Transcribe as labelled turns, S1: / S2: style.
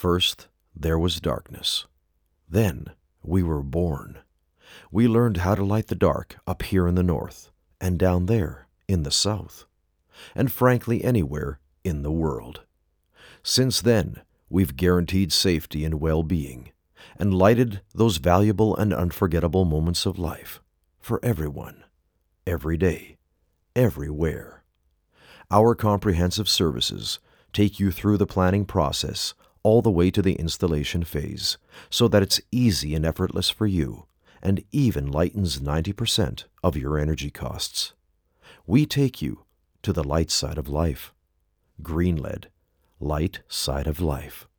S1: First, there was darkness. Then we were born. We learned how to light the dark up here in the north and down there in the south, and frankly anywhere in the world. Since then, we've guaranteed safety and well-being and lighted those valuable and unforgettable moments of life for everyone, every day, everywhere. Our comprehensive services take you through the planning process all the way to the installation phase so that it's easy and effortless for you and even lightens 90% of your energy costs. We take you to the light side of life. Greenled, light side of life.